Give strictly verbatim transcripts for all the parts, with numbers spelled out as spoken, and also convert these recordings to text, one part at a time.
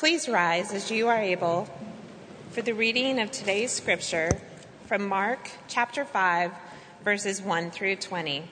Please rise as you are able for the reading of today's scripture from Mark chapter five, verses one through twenty.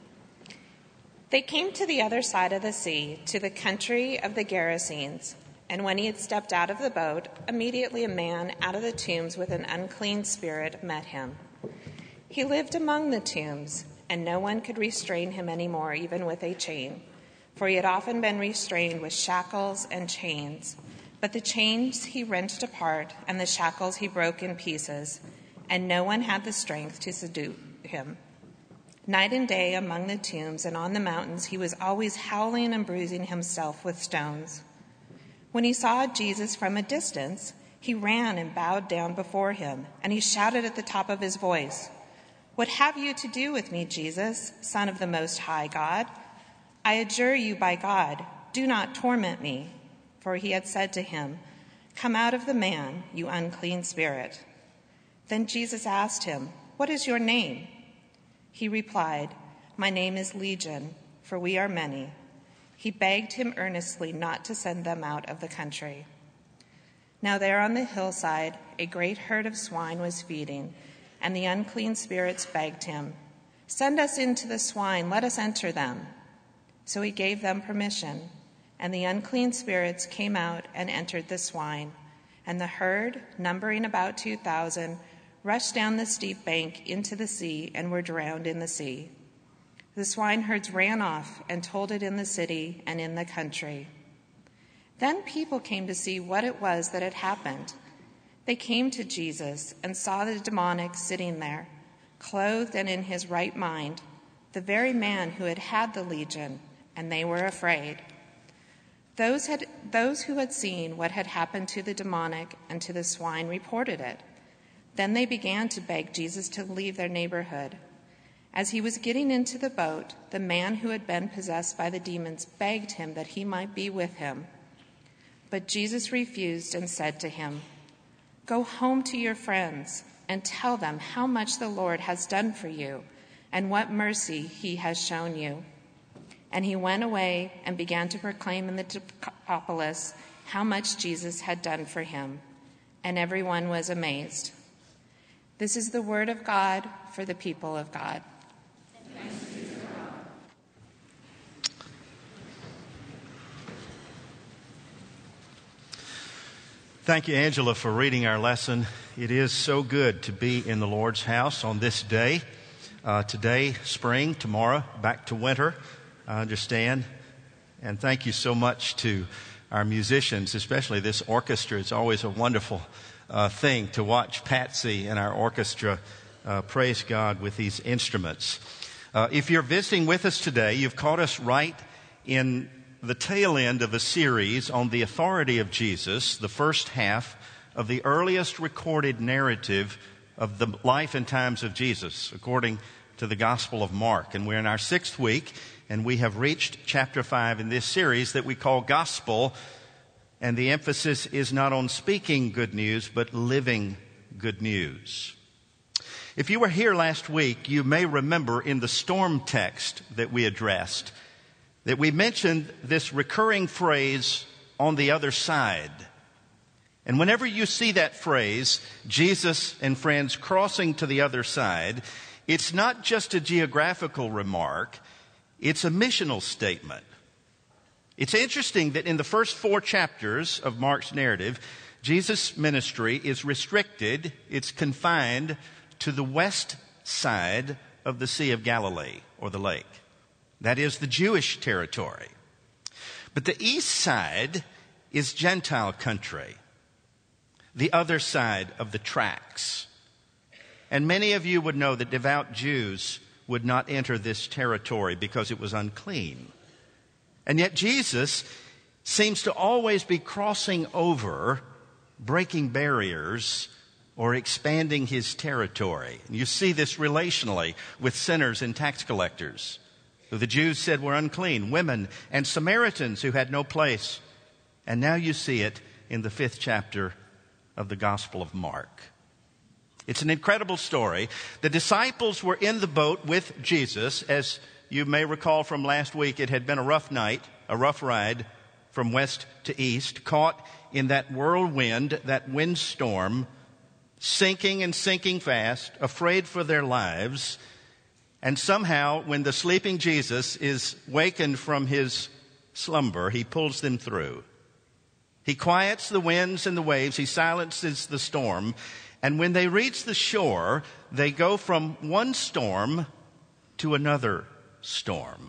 They came to the other side of the sea, to the country of the Gerasenes. And when he had stepped out of the boat, immediately a man out of the tombs with an unclean spirit met him. He lived among the tombs, and no one could restrain him anymore, even with a chain. For he had often been restrained with shackles and chains. But the chains he wrenched apart, and the shackles he broke in pieces, and no one had the strength to subdue him. Night and day among the tombs and on the mountains he was always howling and bruising himself with stones. When he saw Jesus from a distance, he ran and bowed down before him, and he shouted at the top of his voice, "What have you to do with me, Jesus, Son of the Most High God? I adjure you by God, do not torment me." For he had said to him, "Come out of the man, you unclean spirit." Then Jesus asked him, "What is your name?" He replied, "My name is Legion, for we are many." He begged him earnestly not to send them out of the country. Now there on the hillside a great herd of swine was feeding, and the unclean spirits begged him, "Send us into the swine, let us enter them." So he gave them permission, and the unclean spirits came out and entered the swine, and the herd, numbering about two thousand, rushed down the steep bank into the sea and were drowned in the sea. The swineherds ran off and told it in the city and in the country. Then people came to see what it was that had happened. They came to Jesus and saw the demonic sitting there, clothed and in his right mind, the very man who had had the legion, and they were afraid. Those, had, those who had seen what had happened to the demonic and to the swine reported it. Then they began to beg Jesus to leave their neighborhood. As he was getting into the boat, the man who had been possessed by the demons begged him that he might be with him. But Jesus refused and said to him, "Go home to your friends and tell them how much the Lord has done for you and what mercy he has shown you." And he went away and began to proclaim in the Decapolis how much Jesus had done for him. And everyone was amazed. This is the word of God for the people of God. Thank you, Angela, for reading our lesson. It is so good to be in the Lord's house on this day. Uh, today, spring, tomorrow, back to winter, I understand. And thank you so much to our musicians, especially this orchestra. It's always a wonderful uh, thing to watch Patsy and our orchestra uh, praise God with these instruments. Uh, if you're visiting with us today, you've caught us right in the tail end of a series on the authority of Jesus, the first half of the earliest recorded narrative of the life and times of Jesus, according to the Gospel of Mark. And we're in our sixth week, and we have reached chapter five in this series that we call Gospel. And the emphasis is not on speaking good news, but living good news. If you were here last week, you may remember in the storm text that we addressed that we mentioned this recurring phrase, "on the other side." And whenever you see that phrase, Jesus and friends crossing to the other side, it's not just a geographical remark, it's a missional statement. It's interesting that in the first four chapters of Mark's narrative, Jesus' ministry is restricted, it's confined to the west side of the Sea of Galilee, or the lake. That is the Jewish territory. But the east side is Gentile country, the other side of the tracks. And many of you would know that devout Jews would not enter this territory because it was unclean. And yet Jesus seems to always be crossing over, breaking barriers, or expanding his territory. And you see this relationally with sinners and tax collectors, who the Jews said were unclean, women and Samaritans who had no place. And now you see it in the fifth chapter of the Gospel of Mark. It's an incredible story. The disciples were in the boat with Jesus. As you may recall from last week, it had been a rough night, a rough ride from west to east, caught in that whirlwind, that windstorm, sinking and sinking fast, afraid for their lives. And somehow, when the sleeping Jesus is wakened from his slumber, he pulls them through. He quiets the winds and the waves. He silences the storm. And when they reach the shore, they go from one storm to another storm.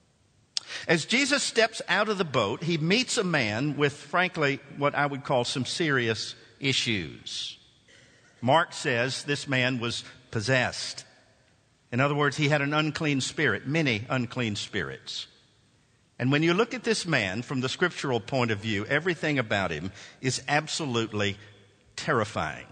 As Jesus steps out of the boat, he meets a man with, frankly, what I would call some serious issues. Mark says this man was possessed. In other words, he had an unclean spirit, many unclean spirits. And when you look at this man from the scriptural point of view, everything about him is absolutely terrifying.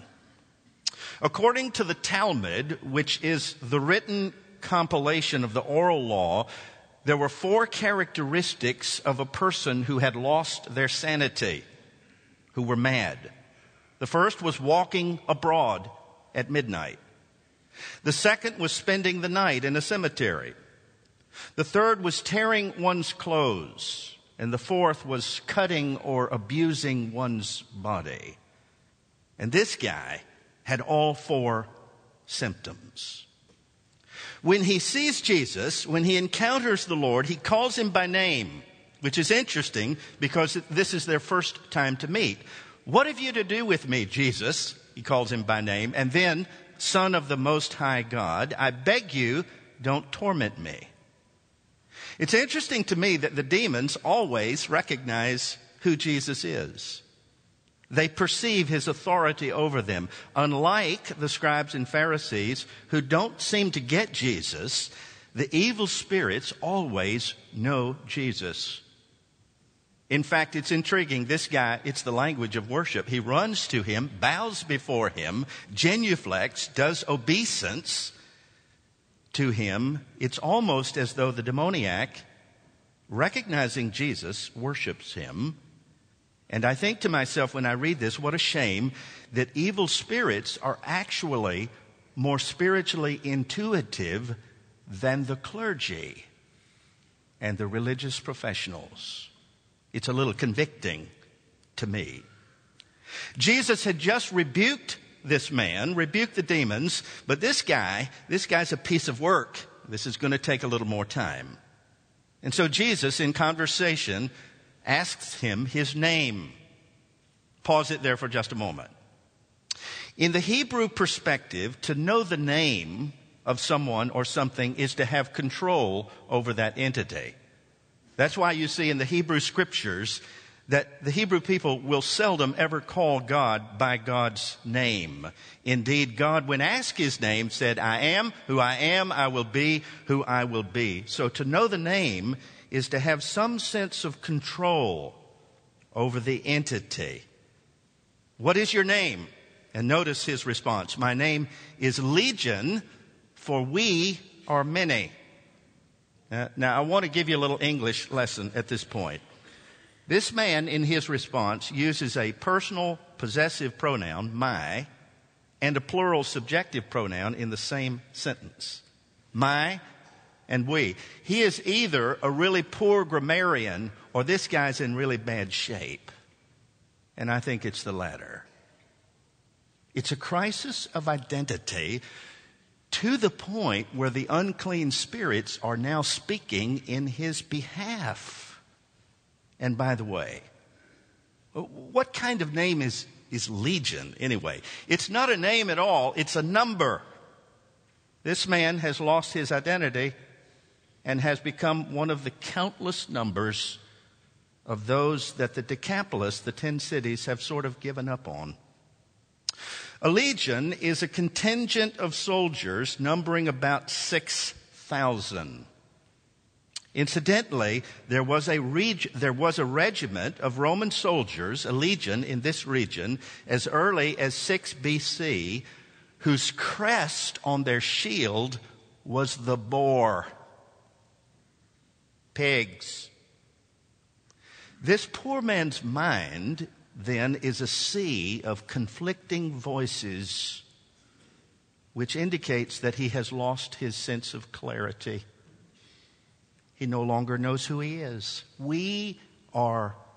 According to the Talmud, which is the written compilation of the oral law, there were four characteristics of a person who had lost their sanity, who were mad. The first was walking abroad at midnight. The second was spending the night in a cemetery. The third was tearing one's clothes. And the fourth was cutting or abusing one's body. And this guy had all four symptoms. When he sees Jesus, when he encounters the Lord, he calls him by name, which is interesting because this is their first time to meet. What have you to do with me, Jesus? He calls him by name. And then, Son of the Most High God, I beg you, don't torment me. It's interesting to me that the demons always recognize who Jesus is. They perceive his authority over them. Unlike the scribes and Pharisees who don't seem to get Jesus, the evil spirits always know Jesus. In fact, it's intriguing. This guy, it's the language of worship. He runs to him, bows before him, genuflects, does obeisance to him. It's almost as though the demoniac, recognizing Jesus, worships him. And I think to myself when I read this, what a shame that evil spirits are actually more spiritually intuitive than the clergy and the religious professionals. It's a little convicting to me. Jesus had just rebuked this man, rebuked the demons, but this guy, this guy's a piece of work. This is going to take a little more time. And so Jesus, in conversation, asks him his name. Pause it there for just a moment. In the Hebrew perspective, to know the name of someone or something is to have control over that entity. That's why you see in the Hebrew scriptures that the Hebrew people will seldom ever call God by God's name. Indeed, God, when asked his name, said, I am who I am, I will be who I will be. So to know the name is to have some sense of control over the entity. What is your name? And notice his response. My name is Legion, for we are many. Uh, now, I want to give you a little English lesson at this point. This man, in his response, uses a personal possessive pronoun, my, and a plural subjective pronoun in the same sentence. My and we. He is either a really poor grammarian or this guy's in really bad shape. And I think it's the latter. It's a crisis of identity to the point where the unclean spirits are now speaking in his behalf. And by the way, what kind of name is, is Legion anyway? It's not a name at all. It's a number. This man has lost his identity and has become one of the countless numbers of those that the Decapolis, the ten cities, have sort of given up on. A legion is a contingent of soldiers numbering about six thousand. Incidentally, there was a reg- there was a regiment of Roman soldiers, a legion in this region, as early as six B C, whose crest on their shield was the boar. Pigs. This poor man's mind, then, is a sea of conflicting voices, which indicates that he has lost his sense of clarity. He no longer knows who he is. We are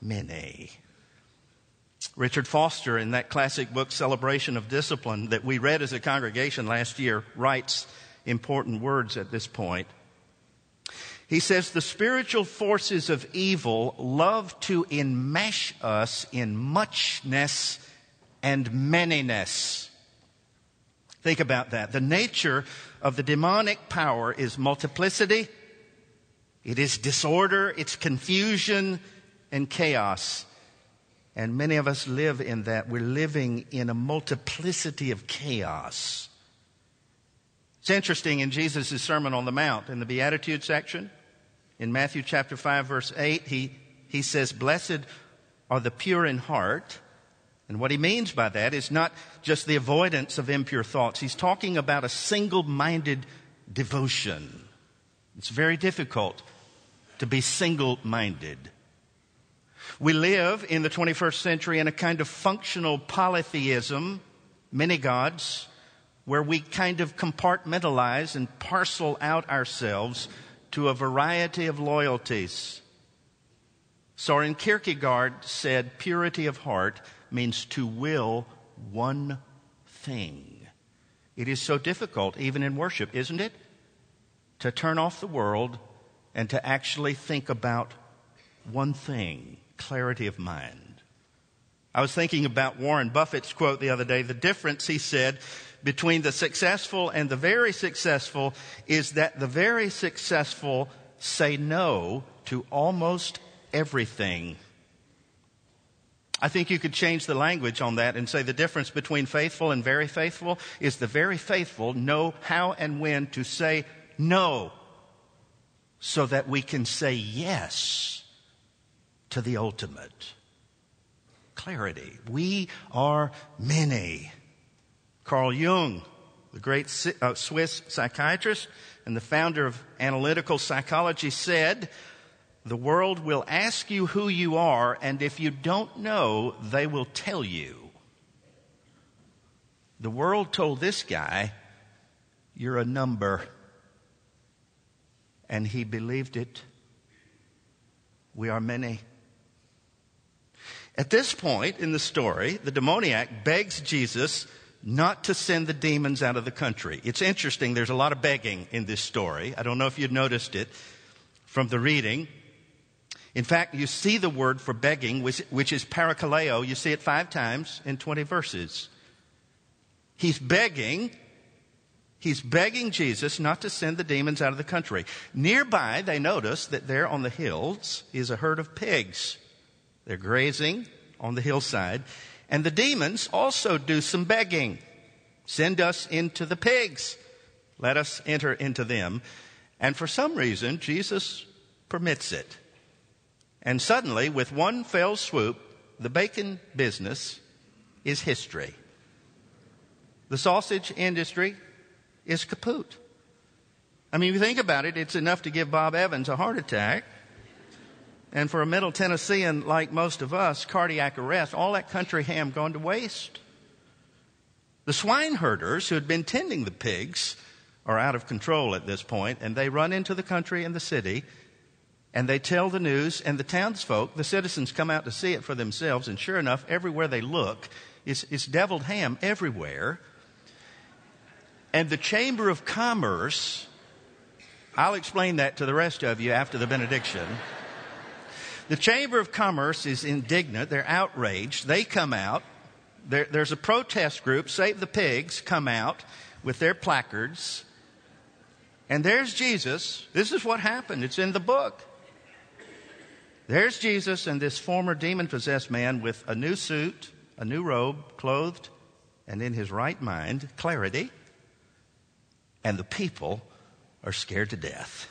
many. Richard Foster, in that classic book, Celebration of Discipline, that we read as a congregation last year, writes important words at this point. He says, the spiritual forces of evil love to enmesh us in muchness and manyness. Think about that. The nature of the demonic power is multiplicity, it is disorder, it's confusion and chaos. And many of us live in that. We're living in a multiplicity of chaos. It's interesting in Jesus' Sermon on the Mount, in the Beatitude section, in Matthew chapter five, verse eight, he, he says, blessed are the pure in heart. And what he means by that is not just the avoidance of impure thoughts. He's talking about a single-minded devotion. It's very difficult to be single-minded. We live in the twenty-first century in a kind of functional polytheism, many gods, where we kind of compartmentalize and parcel out ourselves to a variety of loyalties. Soren Kierkegaard said, purity of heart means to will one thing. It is so difficult, even in worship, isn't it? To turn off the world and to actually think about one thing. Clarity of mind. I was thinking about Warren Buffett's quote the other day. The difference, he said, between the successful and the very successful is that the very successful say no to almost everything. I think you could change the language on that and say the difference between faithful and very faithful is the very faithful know how and when to say no so that we can say yes to the ultimate. Clarity. We are many. Carl Jung, the great Swiss psychiatrist and the founder of analytical psychology, said, the world will ask you who you are, and if you don't know, they will tell you. The world told this guy, you're a number. And he believed it. We are many. At this point in the story, the demoniac begs Jesus not to send the demons out of the country. It's interesting, there's a lot of begging in this story. I don't know if you'd noticed it from the reading. In fact, you see the word for begging, which, which is parakaleo. You see it five times in twenty verses. He's begging, he's begging Jesus not to send the demons out of the country. Nearby, they notice that there on the hills is a herd of pigs. They're grazing on the hillside. And the demons also do some begging. Send us into the pigs. Let us enter into them. And for some reason, Jesus permits it. And suddenly, with one fell swoop, the bacon business is history. The sausage industry is kaput. I mean, if you think about it, it's enough to give Bob Evans a heart attack. And for a Middle Tennessean like most of us, cardiac arrest, all that country ham gone to waste. The swine herders who had been tending the pigs are out of control at this point, and they run into the country and the city, and they tell the news, and the townsfolk, the citizens, come out to see it for themselves, and sure enough, everywhere they look, it's, it's deviled ham everywhere. And the Chamber of Commerce, I'll explain that to the rest of you after the benediction. The Chamber of Commerce is indignant. They're outraged. They come out. There, there's a protest group, Save the Pigs, come out with their placards. And there's Jesus. This is what happened. It's in the book. There's Jesus and this former demon-possessed man with a new suit, a new robe, clothed, and in his right mind, clarity. And the people are scared to death.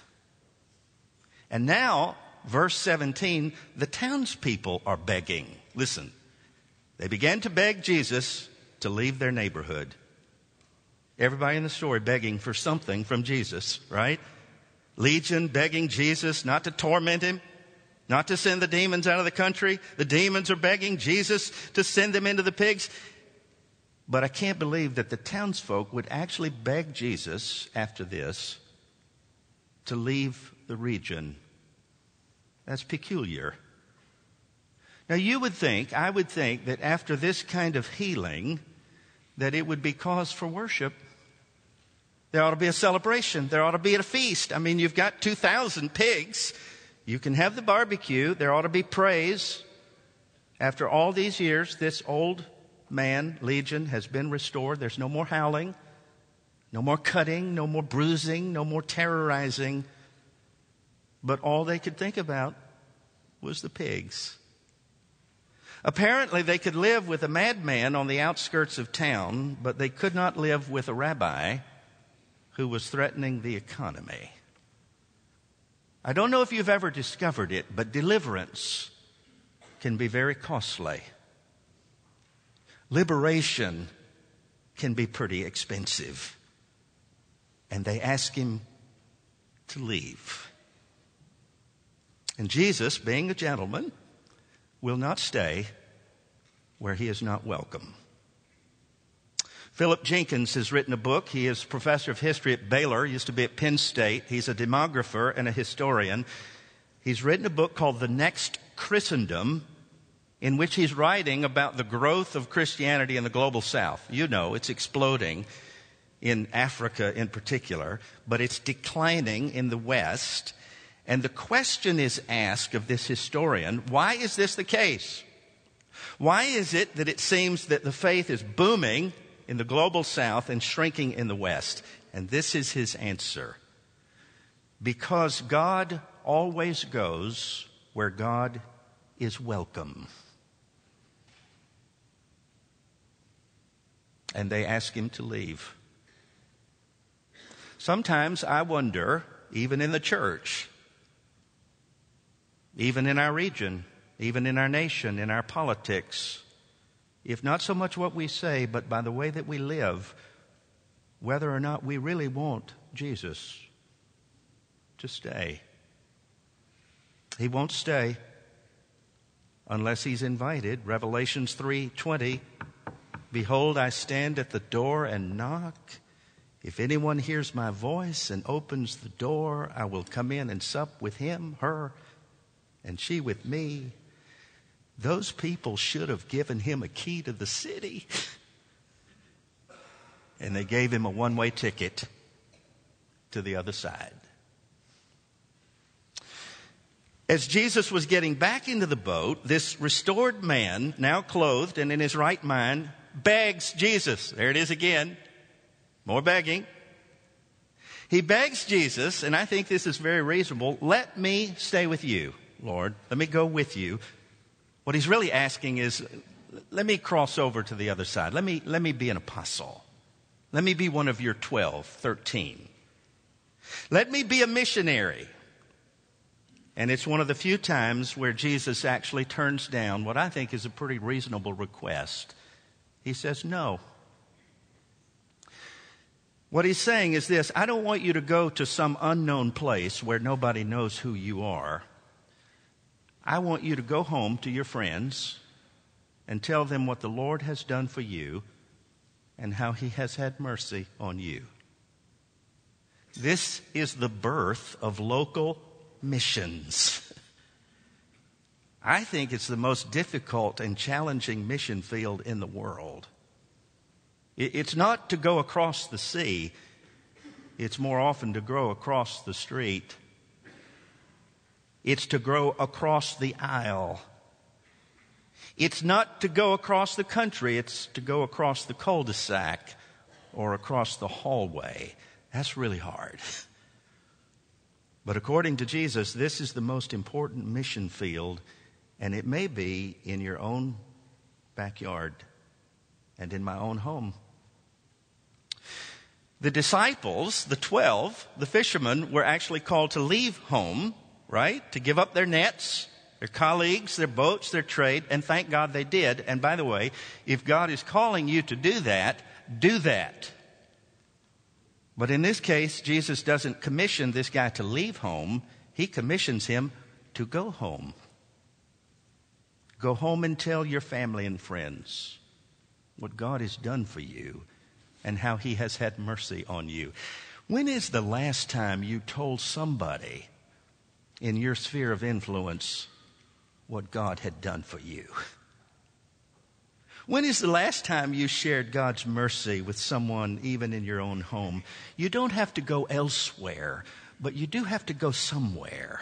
And now, verse seventeen, the townspeople are begging. Listen, they began to beg Jesus to leave their neighborhood. Everybody in the story begging for something from Jesus, right? Legion begging Jesus not to torment him, not to send the demons out of the country. The demons are begging Jesus to send them into the pigs. But I can't believe that the townsfolk would actually beg Jesus after this to leave the region. That's peculiar. Now you would think, I would think that after this kind of healing, that it would be cause for worship. There ought to be a celebration. There ought to be a feast. I mean, you've got two thousand pigs. You can have the barbecue. There ought to be praise. After all these years, this old man, Legion, has been restored. There's no more howling, no more cutting, no more bruising, no more terrorizing. But all they could think about was the pigs. Apparently, they could live with a madman on the outskirts of town, but they could not live with a rabbi who was threatening the economy. I don't know if you've ever discovered it, but deliverance can be very costly. Liberation can be pretty expensive. And they ask him to leave. And Jesus, being a gentleman, will not stay where he is not welcome. Philip Jenkins has written a book. He is professor of history at Baylor, used to be at Penn State. He's a demographer and a historian. He's written a book called The Next Christendom, in which he's writing about the growth of Christianity in the global south. You know, it's exploding in Africa in particular, but it's declining in the West. And the question is asked of this historian, why is this the case? Why is it that it seems that the faith is booming in the global south and shrinking in the West? And this is his answer. Because God always goes where God is welcome. And they ask him to leave. Sometimes I wonder, even in the church, even in our region, even in our nation, in our politics, if not so much what we say, but by the way that we live, whether or not we really want Jesus to stay. He won't stay unless he's invited. Revelations three twenty, behold, I stand at the door and knock. If anyone hears my voice and opens the door, I will come in and sup with him, her, and she with me. Those people should have given him a key to the city. And they gave him a one-way ticket to the other side. As Jesus was getting back into the boat, this restored man, now clothed and in his right mind, begs Jesus. There it is again. More begging. He begs Jesus, and I think this is very reasonable, let me stay with you, Lord. Let me go with you. What he's really asking is, let me cross over to the other side. Let me, let me be an apostle. Let me be one of your twelve, thirteen. Let me be a missionary. And it's one of the few times where Jesus actually turns down what I think is a pretty reasonable request. He says, no. What he's saying is this, I don't want you to go to some unknown place where nobody knows who you are. I want you to go home to your friends and tell them what the Lord has done for you and how he has had mercy on you. This is the birth of local missions. I think it's the most difficult and challenging mission field in the world. It's not to go across the sea. It's more often to grow across the street. It's to grow across the aisle. It's not to go across the country. It's to go across the cul-de-sac or across the hallway. That's really hard. But according to Jesus, this is the most important mission field, and it may be in your own backyard and in my own home. The disciples, the twelve, the fishermen, were actually called to leave home, right? To give up their nets, their colleagues, their boats, their trade, and thank God they did. And by the way, if God is calling you to do that, do that. But in this case, Jesus doesn't commission this guy to leave home. He commissions him to go home. Go home and tell your family and friends what God has done for you and how he has had mercy on you. When is the last time you told somebody in your sphere of influence what God had done for you? When is the last time you shared God's mercy with someone, even in your own home? You don't have to go elsewhere, but you do have to go somewhere.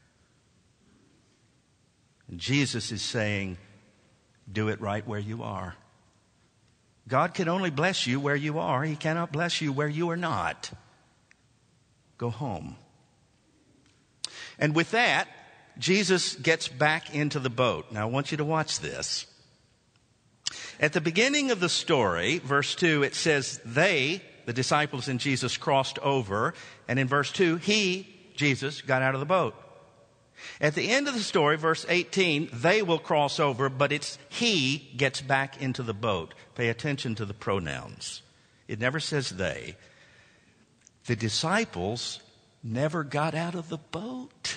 And Jesus is saying, do it right where you are. God can only bless you where you are. He cannot bless you where you are not. Go home. And with that, Jesus gets back into the boat. Now, I want you to watch this. At the beginning of the story, verse two, it says they, the disciples and Jesus, crossed over. And in verse two, he, Jesus, got out of the boat. At the end of the story, verse eighteen, they will cross over, but it's he gets back into the boat. Pay attention to the pronouns. It never says they. The disciples never got out of the boat.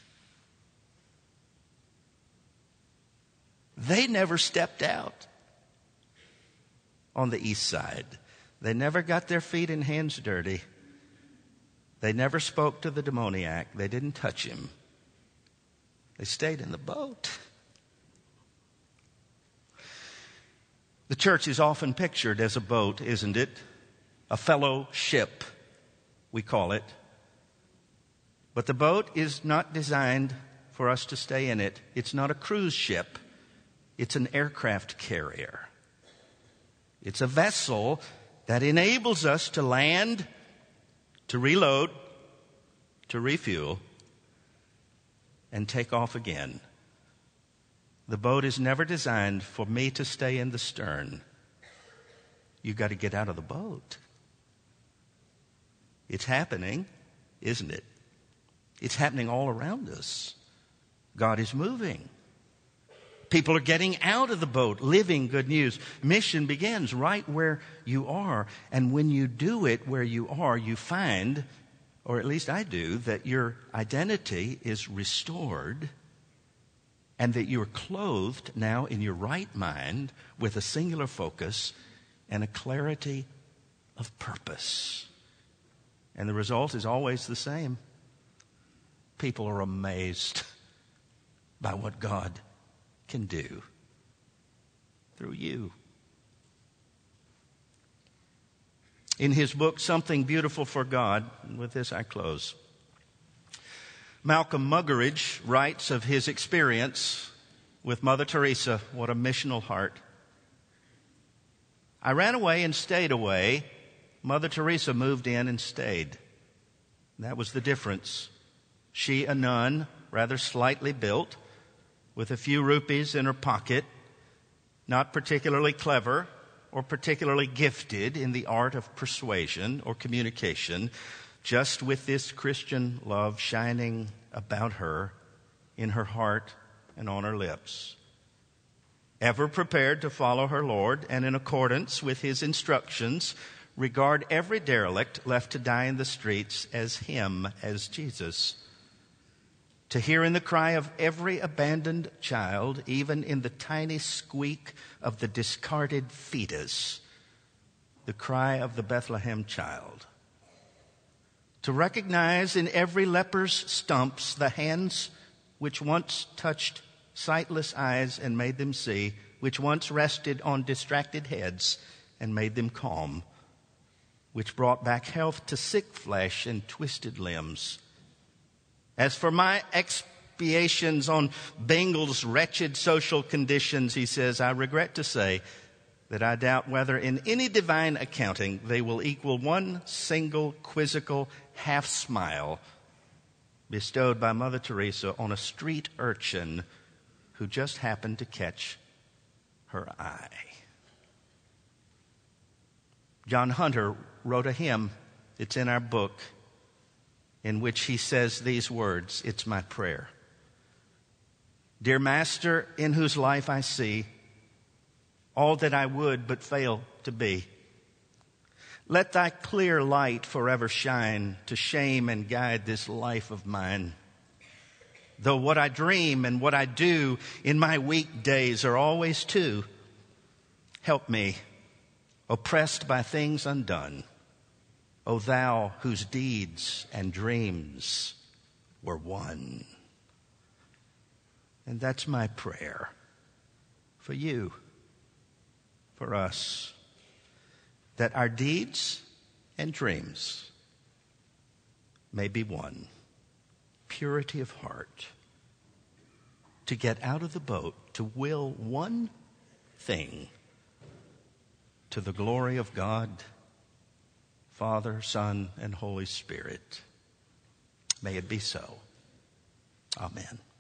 They never stepped out on the east side. They never got their feet and hands dirty. They never spoke to the demoniac. They didn't touch him. They stayed in the boat. The church is often pictured as a boat, isn't it? A fellow ship, we call it. But the boat is not designed for us to stay in it. It's not a cruise ship. It's an aircraft carrier. It's a vessel that enables us to land, to reload, to refuel, and take off again. The boat is never designed for me to stay in the stern. You've got to get out of the boat. It's happening, isn't it? It's happening all around us. God is moving. People are getting out of the boat, living good news. Mission begins right where you are. And when you do it where you are, you find, or at least I do, that your identity is restored and that you are clothed now in your right mind with a singular focus and a clarity of purpose. And the result is always the same. People are amazed by what God can do through you. In his book, Something Beautiful for God, and with this I close, Malcolm Muggeridge writes of his experience with Mother Teresa. What a missional heart. I ran away and stayed away. Mother Teresa moved in and stayed. That was the difference. She, a nun, rather slightly built, with a few rupees in her pocket, not particularly clever or particularly gifted in the art of persuasion or communication, just with this Christian love shining about her in her heart and on her lips. Ever prepared to follow her Lord and in accordance with his instructions, regard every derelict left to die in the streets as him, as Jesus. To hear in the cry of every abandoned child, even in the tiny squeak of the discarded fetus, the cry of the Bethlehem child. To recognize in every leper's stumps the hands which once touched sightless eyes and made them see, which once rested on distracted heads and made them calm, which brought back health to sick flesh and twisted limbs. As for my expiations on Bengal's wretched social conditions, he says, I regret to say that I doubt whether in any divine accounting they will equal one single quizzical half smile bestowed by Mother Teresa on a street urchin who just happened to catch her eye. John Hunter wrote a hymn, it's in our book, in which he says these words, it's my prayer. Dear Master, in whose life I see all that I would but fail to be, let thy clear light forever shine to shame and guide this life of mine. Though what I dream and what I do in my weekdays are always two, help me, oppressed by things undone, O thou whose deeds and dreams were one. And that's my prayer for you, for us, that our deeds and dreams may be one. Purity of heart. To get out of the boat, to will one thing to the glory of God, Father, Son, and Holy Spirit. May it be so. Amen.